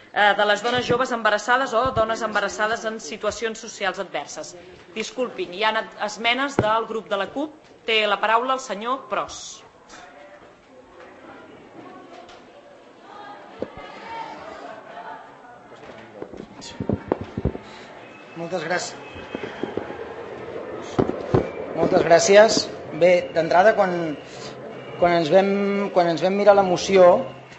de les dones joves embarassades o dones embarassades en situacions socials adverses. Disculpin, hi ha esmenes del grup de la CUP. Té la paraula el senyor Pros. Moltes gràcies. Moltes gràcies. Bé, d'entrada, quan ens vam mirar la moció,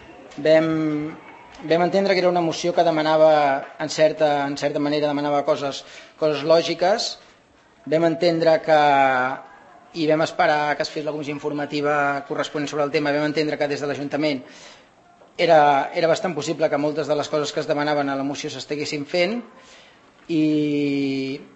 vam entendre que era una moció que demanava, en certa manera, demanava coses lògiques. Vam entendre que, i vam esperar que es fes la comissió informativa corresponent sobre el tema, vam entendre que des de l'Ajuntament era bastant possible que moltes de les coses que es demanaven a la moció s'estiguessin fent i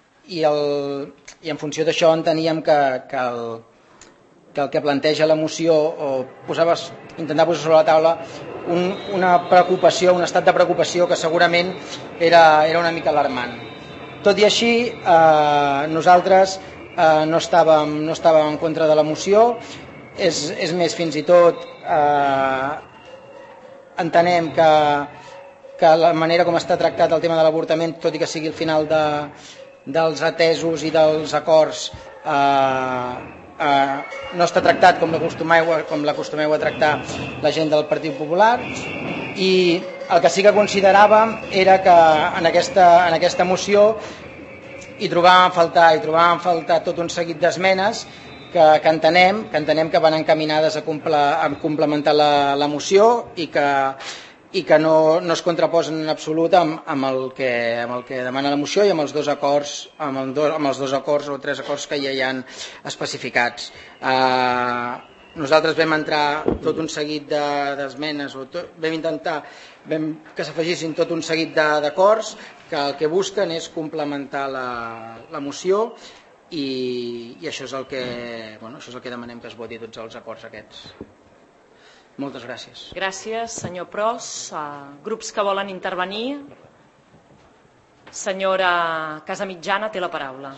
en funció d'això enteníem que el que planteja la moció intentar posar sobre la taula una preocupació, un estat de preocupació que segurament era una mica alarmant. Tot i així, nosaltres no estàvem en contra de la moció, és més, fins i tot entenem que la manera com està tractat el tema de l'avortament, tot i que sigui el final dels atesos i dels acords, no està tractat com l'acostumeu a tractar la gent del Partit Popular, i el que sí que consideràvem era que en aquesta moció hi trobàvem a faltar tot un seguit d'esmenes que entenem que van encaminades a complementar la moció i que no es contraposen en absolut amb el que demana la moció i amb els dos acords o tres acords que ja hi han especificats. Nosaltres vam entrar tot un seguit d'esmenes, vam intentar que s'afegissin tot un seguit d'acords que el que busquen és complementar la moció i això és el que demanem que es voti tots els acords aquests. Moltes gràcies. Gràcies, senyor Pros. Grups que volen intervenir. Senyora Casamitjana té la paraula.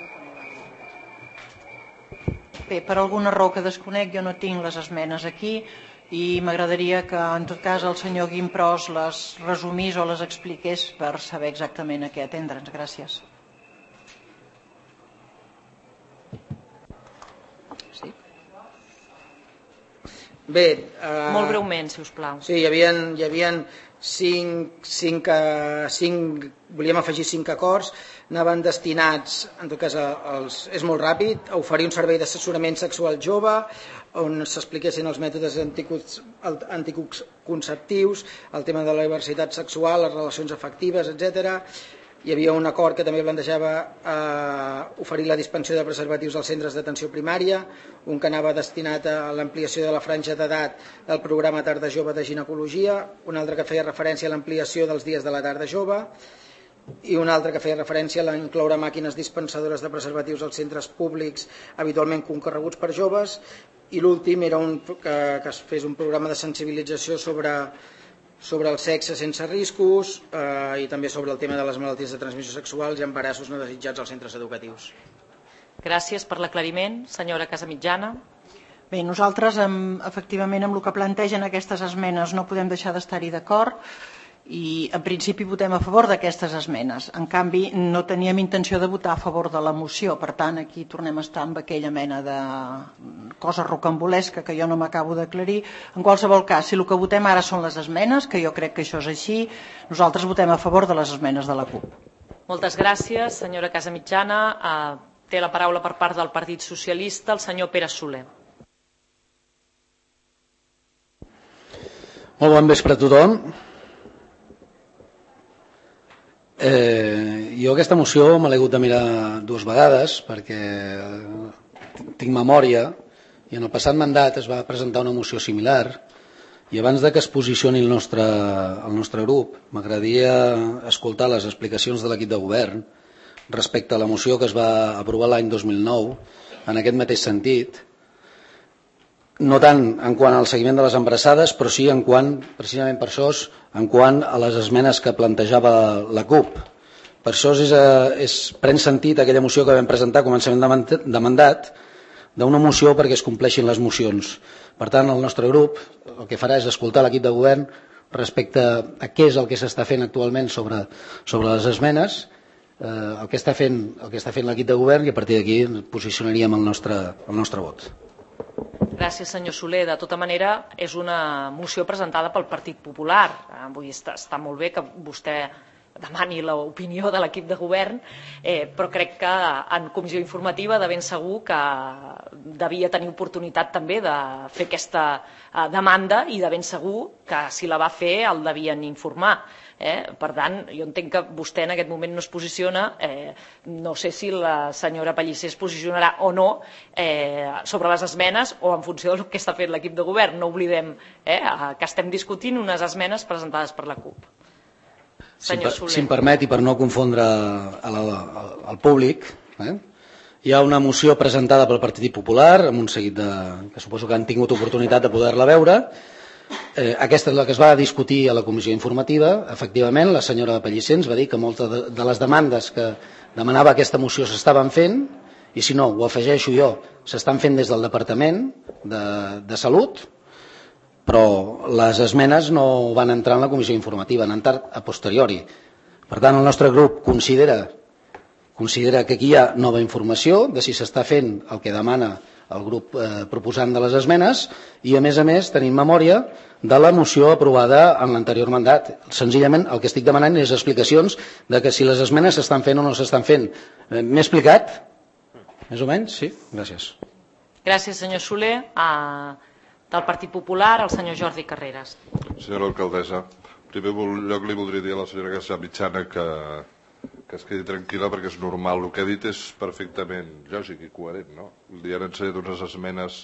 Bé, per alguna raó que desconec, jo no tinc les esmenes aquí i m'agradaria que, en tot cas, el senyor Guim Pros les resumís o les expliqués per saber exactament a què atendre'ns. Gràcies. Bé, molt breument, si us plau. Sí, hi havia volíem afegir 5 acords, anaven destinats, en tot cas és molt ràpid, a oferir un servei d'assessorament sexual jove, on s'expliquessin els mètodes anticonceptius, el tema de la diversitat sexual, les relacions afectives, etc. Hi havia un acord que també plantejava oferir la dispensió de preservatius als centres d'atenció primària, un que anava destinat a l'ampliació de la franja d'edat del programa Tarda Jove de ginecologia, un altre que feia referència a l'ampliació dels dies de la tarda jove i un altre que feia referència a incloure màquines dispensadores de preservatius als centres públics habitualment concorreguts per joves, i l'últim era que es fes un programa de sensibilització sobre el sexe sense riscos i també sobre el tema de les malalties de transmissió sexual i embarassos no desitjats als centres educatius. Gràcies per l'aclariment. Senyora Casamitjana. Bé, nosaltres efectivament amb el que plantegen aquestes esmenes no podem deixar d'estar-hi d'acord i en principi votem a favor d'aquestes esmenes. En canvi, no teníem intenció de votar a favor de la moció, per tant, aquí tornem a estar amb aquella mena de cosa rocambolesca que jo no m'acabo d'aclarir. En qualsevol cas, si el que votem ara són les esmenes, que jo crec que això és així, nosaltres votem a favor de les esmenes de la CUP. Moltes gràcies, senyora Casamitjana. Té la paraula per part del Partit Socialista el senyor Pere Soler. Molt bon vespre a tothom. Jo aquesta moció me l'he hagut de mirar 2 vegades perquè tinc memòria i en el passat mandat es va presentar una moció similar i abans de que es posicioni el nostre grup m'agradaria escoltar les explicacions de l'equip de govern respecte a la moció que es va aprovar l'any 2009 en aquest mateix sentit, no tant en quant al seguiment de les embarassades, però sí en quant, precisament per això, en quant a les esmenes que plantejava la CUP. Per això pren sentit aquella moció que vam presentar a començament de mandat d'una moció perquè es compleixin les mocions. Per tant, el nostre grup el que farà és escoltar l'equip de govern, respecte a què és el que s'està fent actualment sobre les esmenes, el que està fent l'equip de govern, i a partir d'aquí posicionaríem el nostre vot. Gràcies, senyor Soler. De tota manera, és una moció presentada pel Partit Popular. Vull dir, està molt bé que vostè demani l'opinió de l'equip de govern, però crec que en comissió informativa de ben segur que devia tenir oportunitat també de fer aquesta demanda i de ben segur que si la va fer el devien informar. Per tant, jo entenc que vostè en aquest moment no es posiciona, no sé si la senyora Pellicer es posicionarà o no sobre les esmenes o en funció del que està fent l'equip de govern. No oblidem que estem discutint unes esmenes presentades per la CUP. Si em permet, i per no confondre el públic, hi ha una moció presentada pel Partit Popular amb un seguit que suposo que han tingut oportunitat de poder-la veure. Aquesta és la que es va discutir a la comissió informativa. Efectivament, la senyora Pellicer ens va dir que moltes de les demandes que demanava aquesta moció s'estaven fent, i si no, ho afegeixo jo, s'estan fent des del Departament de Salut, però les esmenes no van entrar en la comissió informativa, han entrat a posteriori. Per tant, el nostre grup considera que aquí hi ha nova informació de si s'està fent el que demana el grup proposant de les esmenes, i a més tenim memòria de la moció aprovada en l'anterior mandat. Senzillament el que estic demanant és explicacions de que si les esmenes s'estan fent o no s'estan fent. M'he explicat? Més o menys? Sí? Gràcies. Gràcies, senyor Soler. Del Partit Popular, el senyor Jordi Carreras. Senyora alcaldessa, en primer lloc li voldria dir a la senyora García Mitjana que es quedi tranquil·la, perquè és normal. El que ha dit és perfectament lògic i coherent, no? Li han ensenyat unes esmenes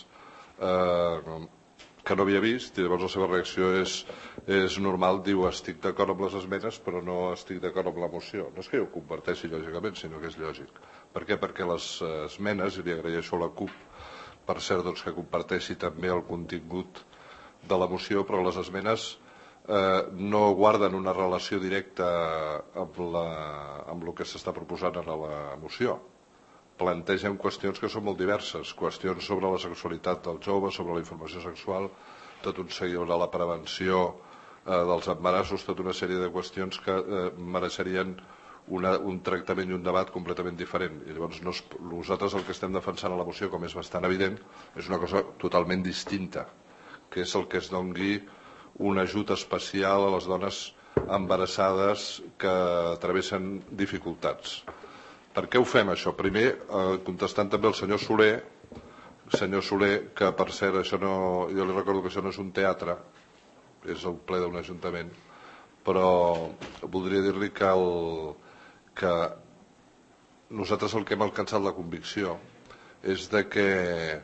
que no havia vist, i llavors la seva reacció és normal. Diu, estic d'acord amb les esmenes, però no estic d'acord amb la moció. No és que jo ho comparteixi lògicament, sinó que és lògic. Per què? Perquè les esmenes, i li agraeixo a la CUP, per cert, que comparteixi també el contingut de la moció, però les esmenes no guarden una relació directa amb el que s'està proposant en la moció. Plantegen qüestions que són molt diverses, qüestions sobre la sexualitat dels joves, sobre la informació sexual, tot un seguit de la prevenció dels embarassos, tota una sèrie de qüestions que mereixerien un tractament i un debat completament diferent. I llavors nosaltres el que estem defensant a la moció, com és bastant evident, és una cosa totalment distinta, que és el que es doni un ajut especial a les dones embarassades que travessen dificultats. Per què ho fem, això? Primer, contestant també al senyor Soler, que per cert, jo li recordo que això no és un teatre, és el ple d'un ajuntament, però voldria dir-li que nosaltres el que hem alcançat la convicció és de que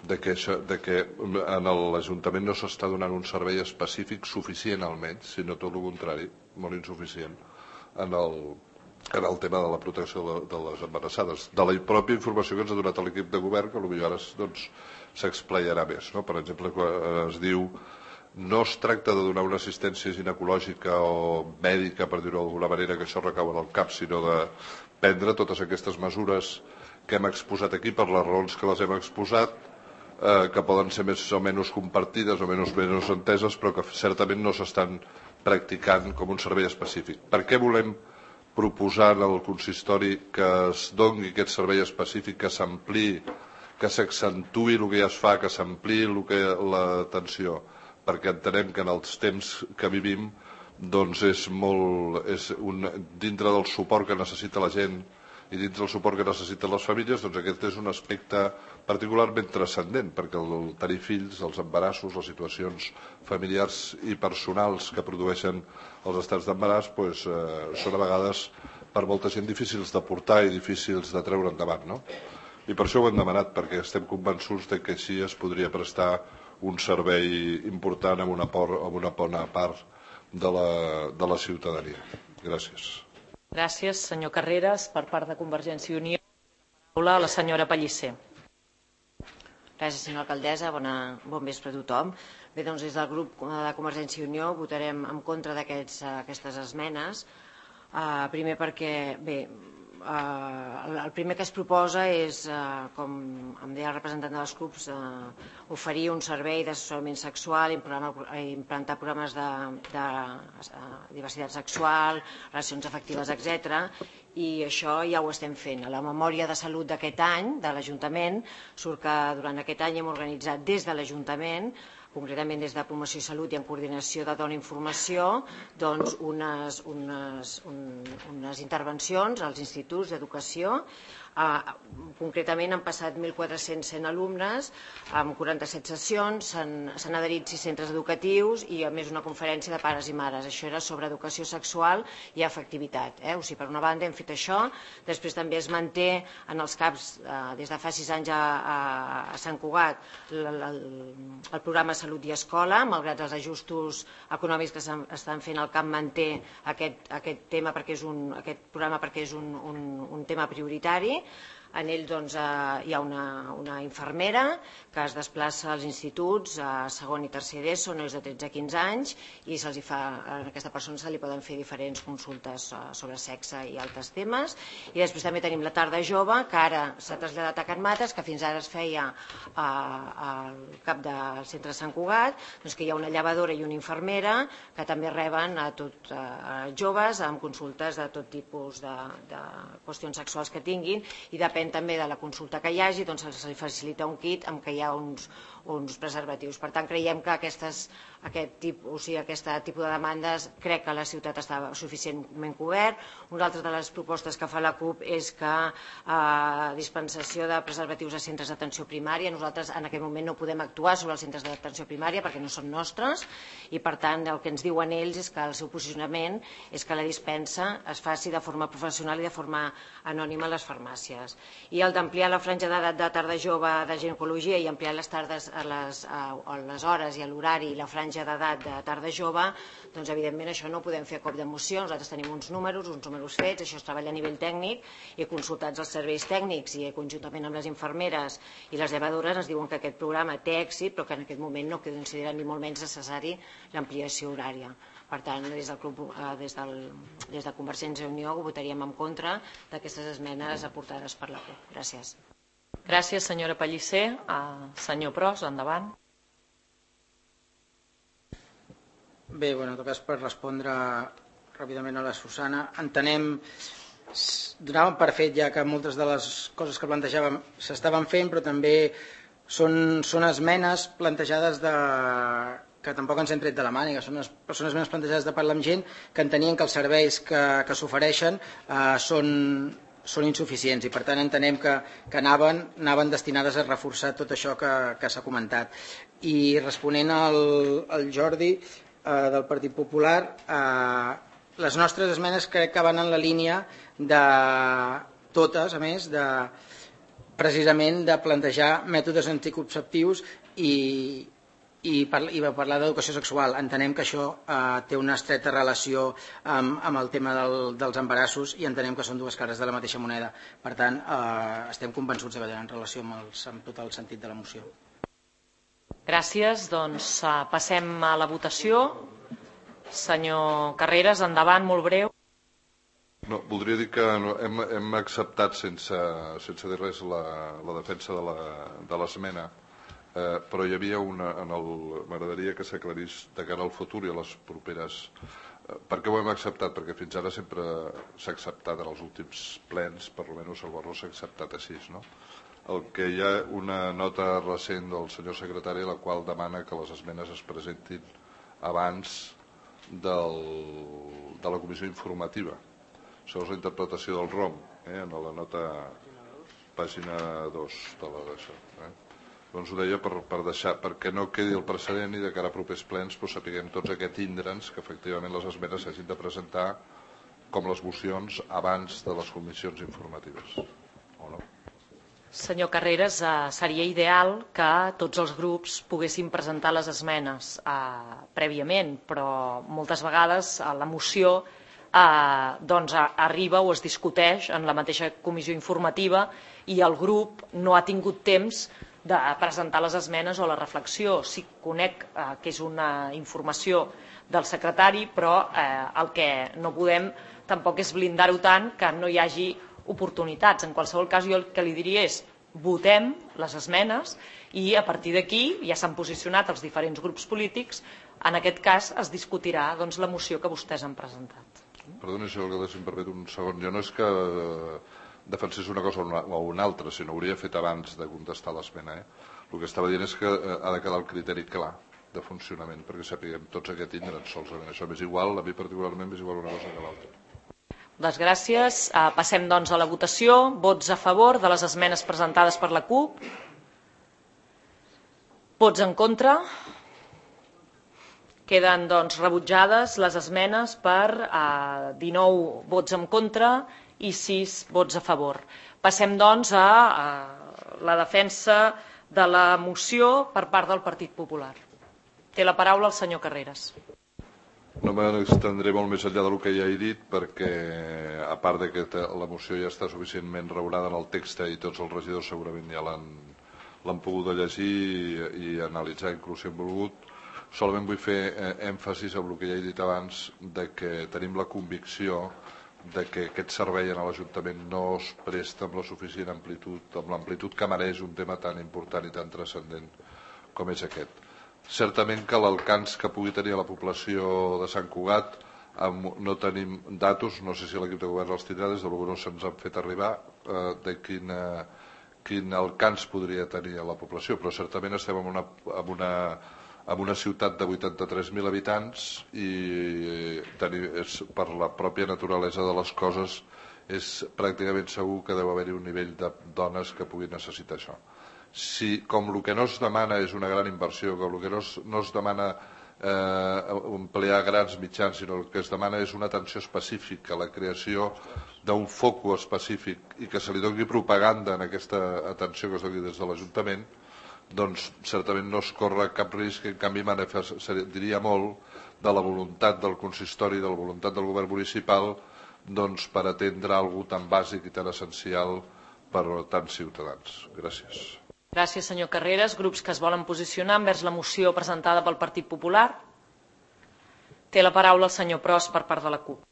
en l'Ajuntament no s'està donant un servei específic suficient, almenys, sinó tot el contrari, molt insuficient, en el tema de la protecció de les embarassades. De la pròpia informació que ens ha donat l'equip de govern, que potser ara s'explayarà més. Per exemple, es diu no es tracta de donar una assistència ginecològica o mèdica, per dir-ho d'alguna manera, que això recau en el cap, sinó de prendre totes aquestes mesures que hem exposat aquí per les raons que les hem exposat, que poden ser més o menys compartides o menys enteses, però que certament no s'estan practicant com un servei específic. Per què volem proposar al consistori que es doni aquest servei específic, que s'ampliï, que s'accentuï el que ja es fa, que s'ampliï l'atenció? Perquè entenem que en els temps que vivim dintre del suport que necessita la gent i dintre del suport que necessiten les famílies, aquest és un aspecte particularment transcendent, perquè el tenir fills, els embarassos, les situacions familiars i personals que produeixen els estats d'embaràs són a vegades per molta gent difícils de portar i difícils de treure endavant. I per això ho hem demanat, perquè estem convençuts que així es podria prestar un servei important amb una bona part de la ciutadania. Gràcies. Gràcies, senyor Carreras. Per part de Convergència i Unió, la paraula a la senyora Pellicer. Gràcies, senyora alcaldessa. Bon vespre a tothom. Bé, doncs des del grup de Convergència i Unió votarem en contra d'aquestes esmenes. Primer perquè, bé, el primer que es proposa és, com em deia el representant dels clubs, oferir un servei d'assessorament sexual, implantar programes de diversitat sexual, relacions afectives, etc. I això ja ho estem fent. A la memòria de salut d'aquest any, de l'Ajuntament, surt que durant aquest any hem organitzat des de l'Ajuntament, concretament des de Promoció i Salut i en coordinació de Dona Informació, doncs unes intervencions als instituts d'educació. Concretament han passat 1.400 alumnes amb 47 sessions, s'han adherit 6 centres educatius i a més una conferència de pares i mares. Això era sobre educació sexual i afectivitat. O sigui, per una banda hem fet això, després també es manté en els CAPs des de fa 6 anys a Sant Cugat el programa Salut i Escola, malgrat els ajustos econòmics que estan fent el CAP manté aquest tema perquè aquest programa perquè és un tema prioritari. En ell hi ha una infermera que es desplaça als instituts a segon i tercer d'ESO, nois de 13 a 15 anys, i a aquesta persona se li poden fer diferents consultes sobre sexe i altres temes. I després també tenim la tarda jove, que ara s'ha traslladat a Can Mates, que fins ara es feia al cap del centre de Sant Cugat, que hi ha una llevadora i una infermera que també reben a joves amb consultes de tot tipus de qüestions sexuals que tinguin, i depèn també de la consulta que hi hagi, doncs se li facilita un kit amb què hi ha uns preservatius. Per tant, creiem que aquest tipus de demandes crec que la ciutat està suficientment cobert. Una altra de les propostes que fa la CUP és que dispensació de preservatius a centres d'atenció primària. Nosaltres en aquest moment no podem actuar sobre els centres d'atenció primària perquè no són nostres i per tant el que ens diuen ells és que el seu posicionament és que la dispensa es faci de forma professional i de forma anònima a les farmàcies. I el d'ampliar la franja d'edat de tarda jove de ginecologia i ampliar les tardes a les hores i a l'horari i la franja d'edat de tarda jove, doncs evidentment això no ho podem fer a cop de moció. Nosaltres tenim uns números fets, això es treballa a nivell tècnic i consultats els serveis tècnics i conjuntament amb les infermeres i les llevadores ens diuen que aquest programa té èxit però que en aquest moment no consideren ni molt menys necessari l'ampliació horària. Per tant, des de Convergència i Unió ho votaríem en contra d'aquestes esmenes aportades per la CUP. Gràcies. Gràcies, senyora Pellicer. Senyor Pros, endavant. Bé, en tot cas, per respondre ràpidament a la Susana, entenem, donàvem per fet ja que moltes de les coses que plantejàvem s'estaven fent, però també són esmenes plantejades que tampoc ens hem tret de la màniga, són esmenes plantejades de parlar amb gent que entenien que els serveis que s'ofereixen són insuficients i per tant entenem que anaven destinades a reforçar tot això que s'ha comentat. I responent al Jordi del Partit Popular, les nostres esmenes crec que van en la línia de totes, a més, precisament de plantejar mètodes anticonceptius i parlar d'educació sexual. Entenem que això té una estreta relació amb el tema dels embarassos i entenem que són dues cares de la mateixa moneda. Per tant, estem convençuts de en relació amb tot el sentit de la moció. Gràcies. Doncs passem a la votació. Senyor Carreras, endavant, molt breu. No, voldria dir que hem acceptat sense dir res la defensa de l'esmena. Però hi havia m'agradaria que s'aclarís de cara al futur i a les properes. Per què ho hem acceptat? Perquè fins ara sempre s'ha acceptat en els últims plens, per almenys el Barró s'ha acceptat així, no? El que hi ha una nota recent del senyor secretari la qual demana que les esmenes es presentin abans de la comissió informativa. Això és la interpretació del ROM, en la nota pàgina 2 de d'això. Doncs ho deia perquè no quedi el precedent i de cara a propers plens sapiguem tots aquests índrens que efectivament les esmenes s'hagin de presentar com les mocions abans de les comissions informatives. O no? Senyor Carreras, seria ideal que tots els grups poguessin presentar les esmenes prèviament, però moltes vegades la moció arriba o es discuteix en la mateixa comissió informativa i el grup no ha tingut temps de presentar les esmenes o la reflexió. Sí, conec que és una informació del secretari, però el que no podem tampoc és blindar-ho tant que no hi hagi oportunitats. En qualsevol cas, jo el que li diria és votem les esmenes i a partir d'aquí ja s'han posicionat els diferents grups polítics. En aquest cas es discutirà la moció que vostès han presentat. Perdoni, senyor alcalde, si em permet un segon. Jo no és que defensés una cosa o una altra, sinó hauria fet abans de contestar l'esmena. El que estava dient és que ha de quedar el criteri clar de funcionament, perquè sapiguem tots aquest indret solament. Això m'és igual, a mi particularment m'és igual una cosa que l'altra. Moltes gràcies. Passem, doncs, a la votació. Vots a favor de les esmenes presentades per la CUP. Vots en contra. Queden, doncs, rebutjades les esmenes per 19 vots en contra i 6 vots a favor. Passem, doncs, a la defensa de la moció per part del Partit Popular. Té la paraula el senyor Carreras. No m'estendré molt més enllà del que ja he dit, perquè a part que la moció ja està suficientment raonada en el text i tots els regidors segurament ja l'han pogut llegir i analitzar inclús si han volgut, solament vull fer èmfasis en el que ja he dit abans, de que tenim la convicció de que aquest servei en l'Ajuntament no es presta amb la suficient amplitud, amb l'amplitud que mereix un tema tan important i tan transcendent com és aquest. Certament que l'alcance que pugui tenir la població de Sant Cugat no tenim datos, no sé si l'equip de govern els tindrà, des de l'Uno se'ns han fet arribar de quin alcance podria tenir la població, però certament estem en una ciutat de 83.000 habitants i per la pròpia naturalesa de les coses és pràcticament segur que deu haver-hi un nivell de dones que puguin necessitar això. Si, com el que no es demana és una gran inversió, com el que no es demana emplear grans mitjans, sinó el que es demana és una atenció específica, la creació d'un foco específic i que se li doni propaganda en aquesta atenció que es doni des de l'Ajuntament, doncs certament no es corre cap risc, en canvi diria molt de la voluntat del consistori, de la voluntat del govern municipal per atendre alguna cosa tan bàsic i tan essencial per a tants ciutadans. Gràcies. Gràcies, senyor Carreras. Grups que es volen posicionar envers la moció presentada pel Partit Popular. Té la paraula el senyor Pros per part de la CUP.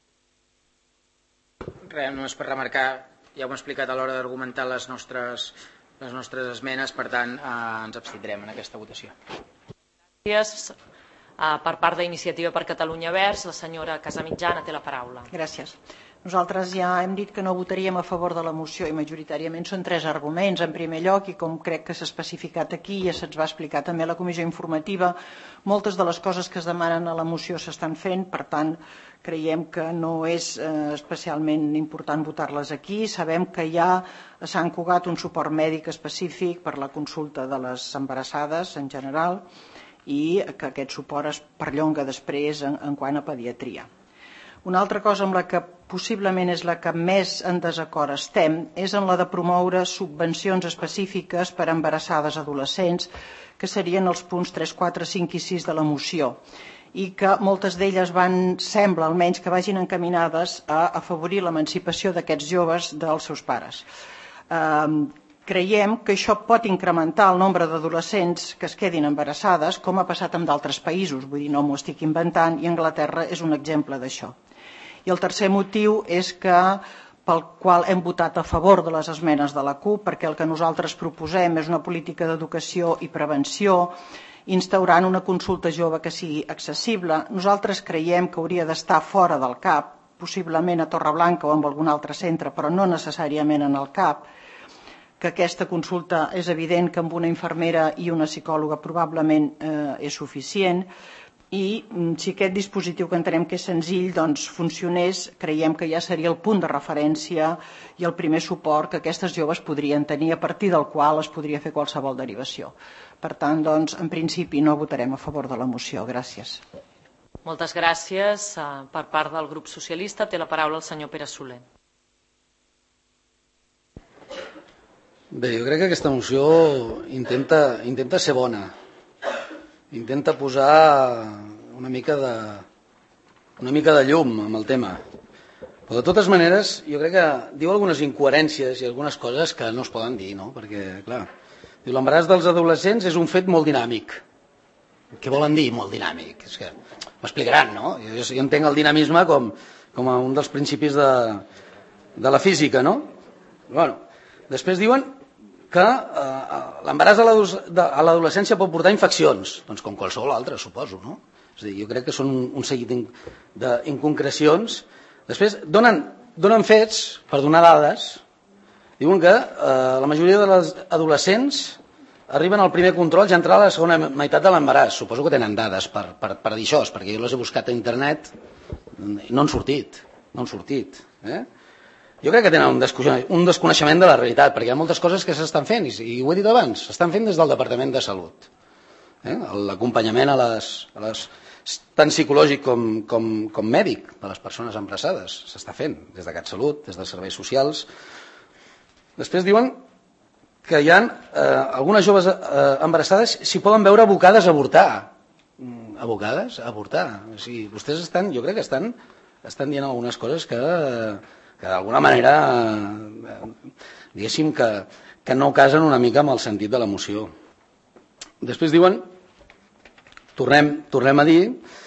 Res, només per remarcar, ja ho hem explicat a l'hora d'argumentar les nostres esmenes, per tant, ens abstindrem en aquesta votació. Gràcies. Per part d'Iniciativa per Catalunya Verds, la senyora Casamitjana té la paraula. Gràcies. Nosaltres ja hem dit que no votaríem a favor de la moció i majoritàriament són 3 arguments. En primer lloc, i com crec que s'ha especificat aquí, ja se'ns va explicar també a la comissió informativa, moltes de les coses que es demanen a la moció s'estan fent, per tant, creiem que no és especialment important votar-les aquí. Sabem que hi ha a Sant Cugat un suport mèdic específic per la consulta de les embarassades en general i que aquest suport es perllonga després en quant a pediatria. Una altra cosa amb la que possiblement és la que més en desacord estem és en la de promoure subvencions específiques per a embarassades adolescents, que serien els punts 3, 4, 5 i 6 de la moció, i que moltes d'elles sembla almenys que vagin encaminades a afavorir l'emancipació d'aquests joves dels seus pares. Creiem que això pot incrementar el nombre d'adolescents que es quedin embarassades, com ha passat en d'altres països, vull dir, no m'ho estic inventant, i Anglaterra és un exemple d'això. I el tercer motiu és pel qual hem votat a favor de les esmenes de la CUP, perquè el que nosaltres proposem és una política d'educació i prevenció, instaurant una consulta jove que sigui accessible. Nosaltres creiem que hauria d'estar fora del CAP, possiblement a Torreblanca o en algun altre centre, però no necessàriament en el CAP, que aquesta consulta és evident que amb una infermera i una psicòloga probablement és suficient, i si aquest dispositiu, que entenem que és senzill, funcionés, creiem que ja seria el punt de referència i el primer suport que aquestes joves podrien tenir, a partir del qual es podria fer qualsevol derivació. Per tant, en principi no votarem a favor de la moció. Gràcies. Moltes gràcies. Per part del grup socialista té la paraula el senyor Pere Soler. Bé, jo crec que aquesta moció intenta ser bona, intenta posar una mica de llum amb el tema, però de totes maneres jo crec que diu algunes incoherències i algunes coses que no es poden dir, no? Perquè, clar, l'embaràs dels adolescents és un fet molt dinàmic. Què volen dir molt dinàmic? És que m'explicaran, no? Jo entenc el dinamisme com un dels principis de la física, no? Després diuen que l'embaràs a l'adolescència pot portar infeccions, doncs com qualsevol altre, suposo, no? És a dir, jo crec que són un seguit d'inconcrecions. Després donen fets per donar dades. Diuen que la majoria de les adolescents arriben al primer control ja entrar a la segona meitat de l'embaràs. Suposo que tenen dades per dir això, perquè jo les he buscat a internet i no han sortit. Jo crec que tenen un desconeixement de la realitat, perquè hi ha moltes coses que s'estan fent, i ho he dit abans, s'estan fent des del Departament de Salut. L'acompanyament tant psicològic com mèdic de les persones embarassades s'està fent des de CatSalut, des dels serveis socials. Després diuen que hi ha algunes joves embarassades s'hi poden veure abocades a avortar. Abocades a avortar? O sigui, vostès jo crec que estan dient algunes coses que d'alguna manera, diguéssim, que no casen una mica amb el sentit de la moció. Després diuen, tornem a dir,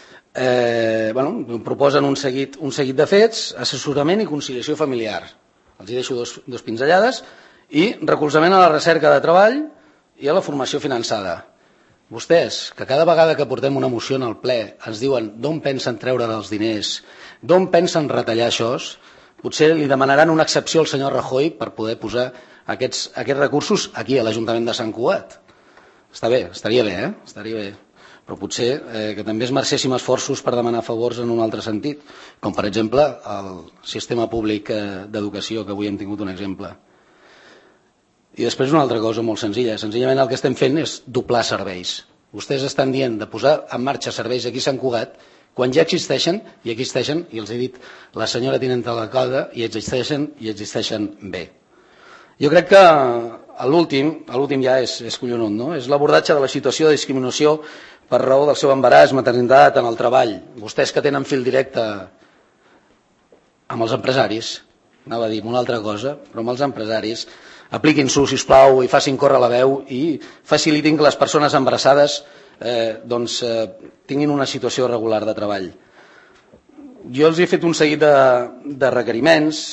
proposen un seguit de fets, assessorament i conciliació familiar. Els hi deixo dos pinzellades, i recolzament a la recerca de treball i a la formació finançada. Vostès, que cada vegada que portem una moció en el ple ens diuen d'on pensen treure els diners, d'on pensen retallar això, potser li demanaran una excepció al senyor Rajoy per poder posar aquests recursos aquí, a l'Ajuntament de Sant Cugat. Està bé, estaria bé, estaria bé. Però potser que també es mercéssim esforços per demanar favors en un altre sentit, com per exemple el sistema públic d'educació, que avui hem tingut un exemple. I després una altra cosa molt senzilla. Senzillament el que estem fent és doblar serveis. Vostès estan dient de posar en marxa serveis aquí a Sant Cugat quan ja existeixen, i els he dit la senyora tinenta de l'alcalde, i existeixen bé. Jo crec que l'últim ja és collonut, no? És l'abordatge de la situació de discriminació per raó del seu embaràs, maternitat, en el treball. Vostès que tenen fil directe amb els empresaris, anava a dir una altra cosa, però amb els empresaris, apliquin-s'ho, sisplau, i facin córrer la veu i facilitin que les persones embarassades tinguin una situació regular de treball. Jo els he fet un seguit de requeriments.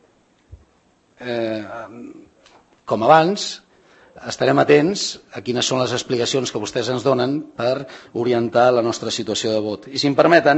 Com abans, estarem atents a quines són les explicacions que vostès ens donen per orientar la nostra situació de vot. I si em permeten,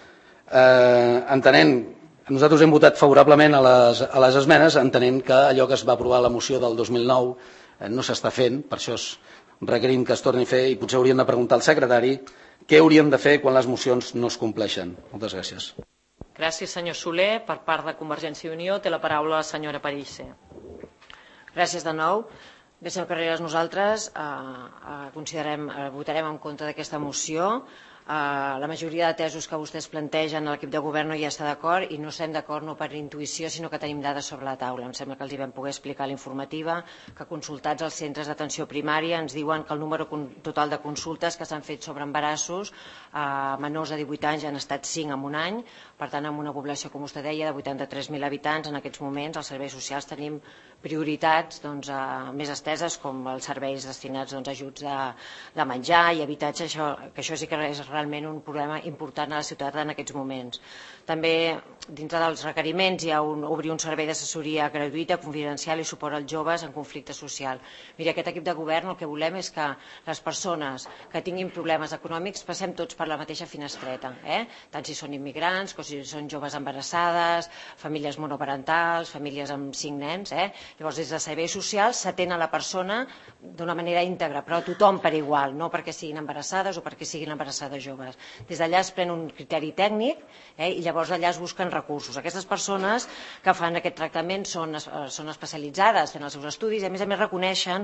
nosaltres hem votat favorablement a les esmenes, entenent que allò que es va aprovar a la moció del 2009 no s'està fent, per això requerim que es torni a fer, i potser hauríem de preguntar al secretari què hauríem de fer quan les mocions no es compleixen. Moltes gràcies. Gràcies, senyor Soler. Per part de Convergència i Unió té la paraula la senyora Pellicer. Gràcies de nou. Bé, senyor Carreras, nosaltres votarem en contra d'aquesta moció. La majoria de tesos que vostès plantegen a l'equip de govern no hi està d'acord, i no estem d'acord no per intuïció, sinó que tenim dades sobre la taula. Em sembla que els hi vam poder explicar a la informativa que consultats als centres d'atenció primària ens diuen que el número total de consultes que s'han fet sobre embarassos a menors de 18 anys han estat 5 en un any. Per tant, amb una població, com vostè deia, de 83.000 habitants, en aquests moments els serveis socials tenim prioritats més esteses, com els serveis destinats a ajuts de menjar i habitatge, que això sí que és realment un problema important a la ciutat en aquests moments. També, dintre dels requeriments, hi ha obrir un servei d'assessoria gratuïta, confidencial i suport als joves en conflicte social. Mira, aquest equip de govern el que volem és que les persones que tinguin problemes econòmics passem tots per la mateixa finestreta, tant si són immigrants, com si són joves embarassades, famílies monoparentals, famílies amb 5 nens. Llavors, des de serveis socials s'atén a la persona d'una manera íntegra, però a tothom per igual, no perquè siguin embarassades o perquè siguin embarassades joves. Des d'allà es pren un criteri tècnic i llavors allà es busquen recursos. Aquestes persones que fan aquest tractament són especialitzades, fent els seus estudis, i a més coneixen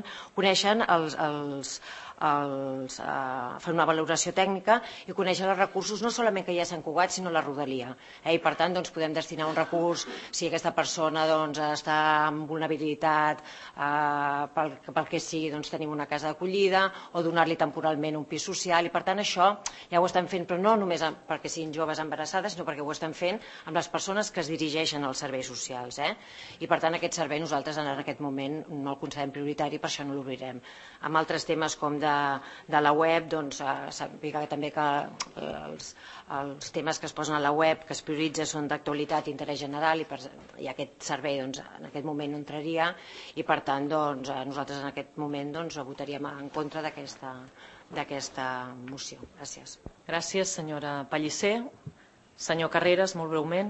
fan una valoració tècnica i coneixen els recursos no solament que hi ha a Sant Cugat, sinó a la rodalia. I per tant podem destinar un recurs si aquesta persona està en vulnerabilitat, pel que sigui tenim una casa d'acollida o donar-li temporalment un pis social, i per tant això ja ho estem fent, però no només perquè siguin joves embarassades, sinó perquè ho estem fent amb les persones que es dirigeixen als serveis socials. I per tant aquest servei nosaltres en aquest moment no el considerem prioritari, per això no l'obrirem. Amb altres temes com de la web, doncs sàpiga també que els temes que es posen a la web que es prioritza són d'actualitat i interès general i aquest servei en aquest moment no entraria i per tant nosaltres en aquest moment votaríem en contra d'aquesta moció. Gràcies. Gràcies, senyora Pellicer. Senyor Carreras, molt breument.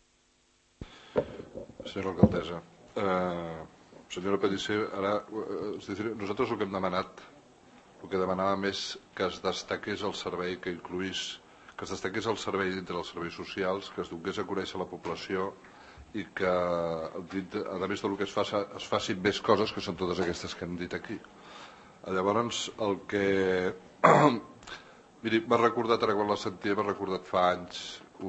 Senyora alcaldessa, senyora Pellicer, nosaltres el que hem demanat, el que demanàvem és que es destaqués el servei, que es destaqués el servei dintre dels serveis socials, que es donés a conèixer la població i que, a més del que es facin més coses, que són totes aquestes que hem dit aquí. Llavors, el que... Miri, m'ha recordat, ara quan la sentia, m'ha recordat fa anys,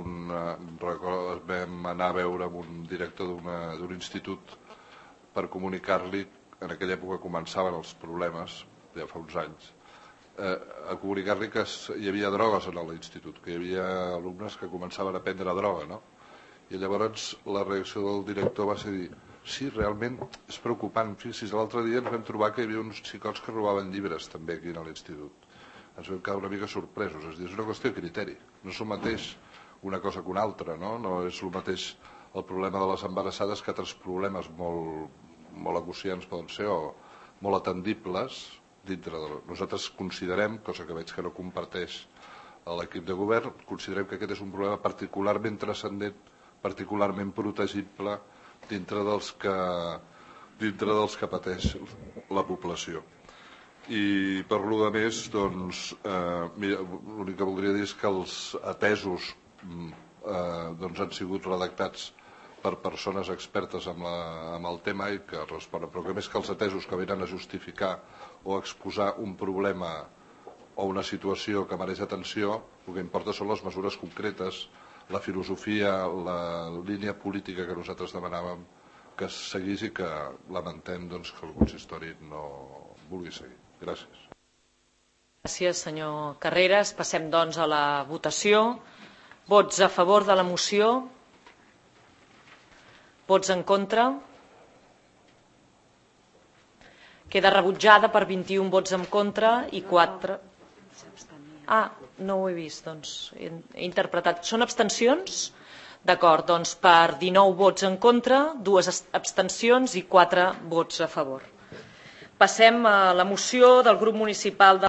vam anar a veure amb un director d'un institut per comunicar-li, en aquella època començaven els problemes, ja fa uns anys, a comunicar-li que hi havia drogues en l'institut, que hi havia alumnes que començaven a prendre droga, no? I llavors la reacció del director va ser dir: sí, realment és preocupant. Fixi's, l'altre dia ens vam trobar que hi havia uns xicots que robaven llibres també aquí a l'institut. Ens vam quedar una mica sorpresos. És una qüestió de criteri. No és el mateix una cosa que una altra, no? No és el mateix el problema de les embarassades que altres problemes molt acuciants poden ser o molt atendibles dintre de... Nosaltres considerem, cosa que veig que no comparteix l'equip de govern, considerem que aquest és un problema particularment transcendent, particularment protegible dintre dels que pateix la població. I per lo de més, doncs, l'únic que voldria dir és que els atesos han sigut redactats per persones expertes en el tema i que responen, però que més que els atesos que venen a justificar o a exposar un problema o una situació que mereix atenció, el que importa són les mesures concretes, la filosofia, la línia política que nosaltres demanàvem que es seguís i que lamentem que el consistori no vulgui seguir. Gràcies. Gràcies, senyor Carreras. Passem, doncs, a la votació. Vots a favor de la moció? Vots en contra? Queda rebutjada per 21 vots en contra i 4... Ah, no ho he vist, doncs he interpretat. Són abstencions? D'acord, doncs per 19 vots en contra, 2 abstencions i 4 vots a favor. Passem a la moció del grup municipal de